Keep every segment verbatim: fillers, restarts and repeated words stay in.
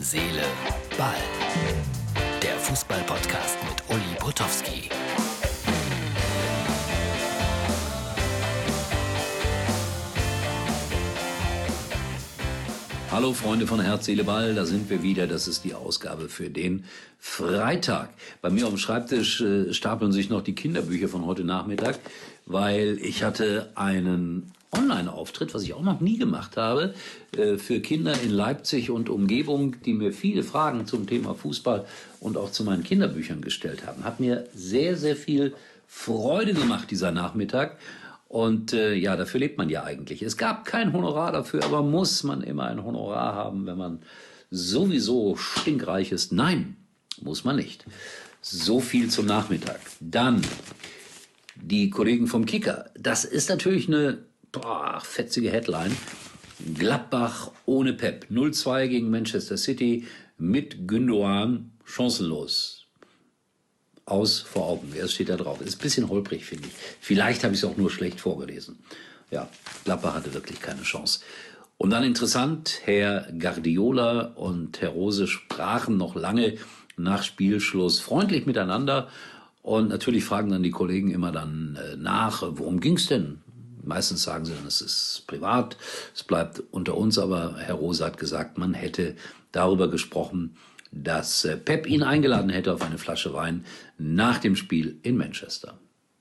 Seele, Ball. Der Fußball-Podcast mit Uli Potowski. Hallo Freunde von Herz, Seele, Ball, da sind wir wieder. Das ist die Ausgabe für den Freitag. Bei mir auf dem Schreibtisch äh, stapeln sich noch die Kinderbücher von heute Nachmittag, weil ich hatte einen Online-Auftritt, was ich auch noch nie gemacht habe, äh, für Kinder in Leipzig und Umgebung, die mir viele Fragen zum Thema Fußball und auch zu meinen Kinderbüchern gestellt haben. Hat mir sehr, sehr viel Freude gemacht, dieser Nachmittag. Und äh, ja, dafür lebt man ja eigentlich. Es gab kein Honorar dafür, aber muss man immer ein Honorar haben, wenn man sowieso stinkreich ist? Nein, muss man nicht. So viel zum Nachmittag. Dann die Kollegen vom Kicker. Das ist natürlich eine boah, fetzige Headline. Gladbach ohne Pep. null zwei gegen Manchester City mit Gündoğan chancenlos. Aus vor Augen. Erst steht da drauf. Ist ein bisschen holprig, finde ich. Vielleicht habe ich es auch nur schlecht vorgelesen. Ja, Gladbach hatte wirklich keine Chance. Und dann interessant, Herr Guardiola und Herr Rose sprachen noch lange nach Spielschluss freundlich miteinander. Und natürlich fragen dann die Kollegen immer dann äh, nach, worum ging's denn? Meistens sagen sie dann, es ist privat, es bleibt unter uns. Aber Herr Rose hat gesagt, man hätte darüber gesprochen, dass Pep ihn eingeladen hätte auf eine Flasche Wein nach dem Spiel in Manchester.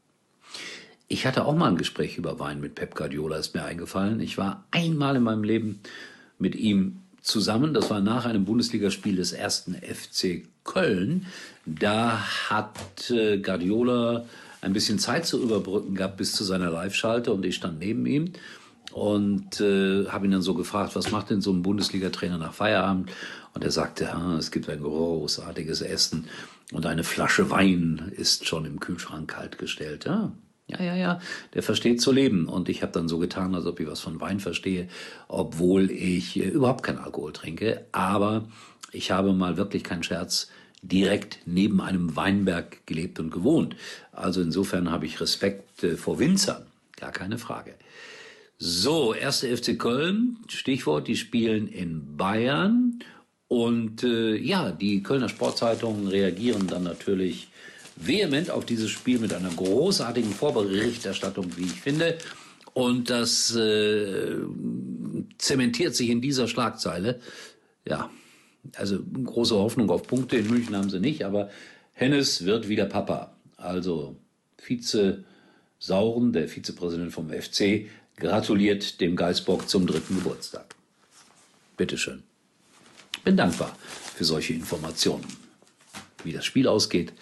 Ich hatte auch mal ein Gespräch über Wein mit Pep Guardiola, ist mir eingefallen. Ich war einmal in meinem Leben mit ihm zusammen. Das war nach einem Bundesligaspiel des ersten F C Köln. Da hat Guardiola ein bisschen Zeit zu überbrücken gehabt bis zu seiner Live-Schalte und ich stand neben ihm. Und äh, habe ihn dann so gefragt, was macht denn so ein Bundesliga-Trainer nach Feierabend? Und er sagte, ja, es gibt ein großartiges Essen und eine Flasche Wein ist schon im Kühlschrank kaltgestellt. Ja, ja, ja, ja, der versteht zu leben. Und ich habe dann so getan, als ob ich was von Wein verstehe, obwohl ich äh, überhaupt keinen Alkohol trinke. Aber ich habe mal wirklich, kein Scherz, direkt neben einem Weinberg gelebt und gewohnt. Also insofern habe ich Respekt äh, vor Winzern, gar keine Frage. So, erster F C Köln, Stichwort, die spielen in Bayern und äh, ja, die Kölner Sportzeitungen reagieren dann natürlich vehement auf dieses Spiel mit einer großartigen Vorberichterstattung, wie ich finde, und das äh, zementiert sich in dieser Schlagzeile. Ja, also große Hoffnung auf Punkte in München haben sie nicht, aber Hennes wird wieder Papa, also Vize Sauren, der Vizepräsident vom F C, gratuliert dem Geißbock zum dritten Geburtstag. Bitteschön. Bin dankbar für solche Informationen. Wie das Spiel ausgeht,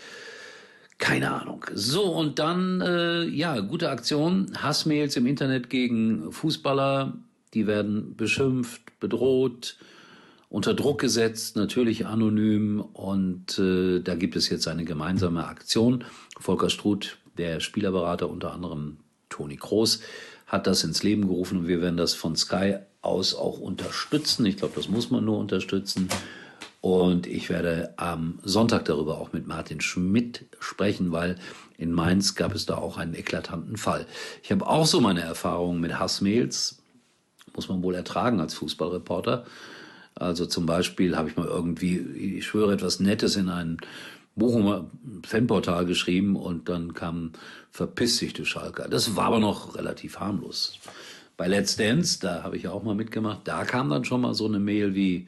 keine Ahnung. So, und dann, äh, ja, gute Aktion. Hassmails im Internet gegen Fußballer. Die werden beschimpft, bedroht, unter Druck gesetzt, natürlich anonym. Und äh, da gibt es jetzt eine gemeinsame Aktion. Volker Struth, der Spielerberater, unter anderem Toni Kroos, hat das ins Leben gerufen und wir werden das von Sky aus auch unterstützen. Ich glaube, das muss man nur unterstützen. Und ich werde am Sonntag darüber auch mit Martin Schmidt sprechen, weil in Mainz gab es da auch einen eklatanten Fall. Ich habe auch so meine Erfahrungen mit Hassmails, muss man wohl ertragen als Fußballreporter. Also zum Beispiel habe ich mal irgendwie, ich schwöre, etwas Nettes in einen Bochumer Fanportal geschrieben und dann kam verpiss dich, du Schalker. Das war aber noch relativ harmlos. Bei Let's Dance, da habe ich ja auch mal mitgemacht, da kam dann schon mal so eine Mail wie,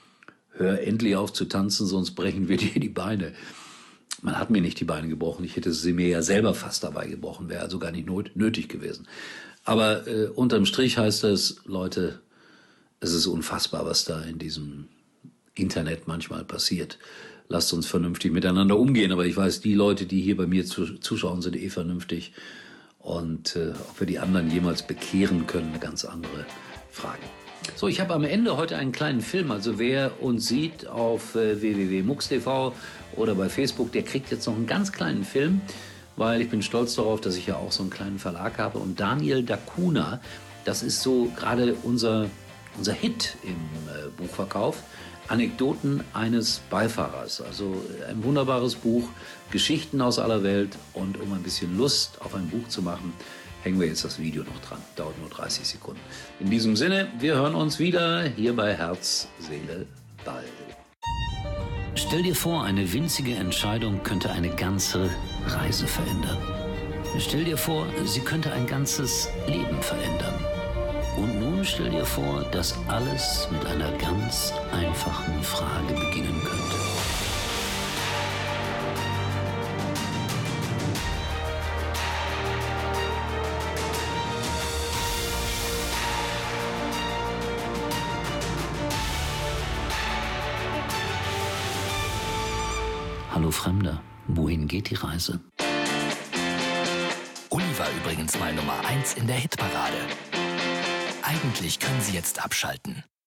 hör endlich auf zu tanzen, sonst brechen wir dir die Beine. Man hat mir nicht die Beine gebrochen, ich hätte sie mir ja selber fast dabei gebrochen, wäre also gar nicht not- nötig gewesen. Aber äh, unterm Strich heißt es, Leute, es ist unfassbar, was da in diesem Internet manchmal passiert. Lasst uns vernünftig miteinander umgehen. Aber ich weiß, die Leute, die hier bei mir zuschauen, sind eh vernünftig. Und äh, ob wir die anderen jemals bekehren können, eine ganz andere Frage. So, ich habe am Ende heute einen kleinen Film. Also wer uns sieht auf äh, w w w punkt mux punkt t v oder bei Facebook, der kriegt jetzt noch einen ganz kleinen Film, weil ich bin stolz darauf, dass ich ja auch so einen kleinen Verlag habe. Und Daniel Dacuna, das ist so gerade unser, unser Hit im äh, Buchverkauf. Anekdoten eines Beifahrers, also ein wunderbares Buch, Geschichten aus aller Welt, und um ein bisschen Lust auf ein Buch zu machen, hängen wir jetzt das Video noch dran, dauert nur dreißig Sekunden. In diesem Sinne, wir hören uns wieder hier bei Herz, Seele, Ball. Stell dir vor, eine winzige Entscheidung könnte eine ganze Reise verändern. Stell dir vor, sie könnte ein ganzes Leben verändern. Und nun stell dir vor, dass alles mit einer ganz einfachen Frage beginnen könnte. Hallo Fremder, wohin geht die Reise? Uli war übrigens mal Nummer eins in der Hitparade. Eigentlich können Sie jetzt abschalten.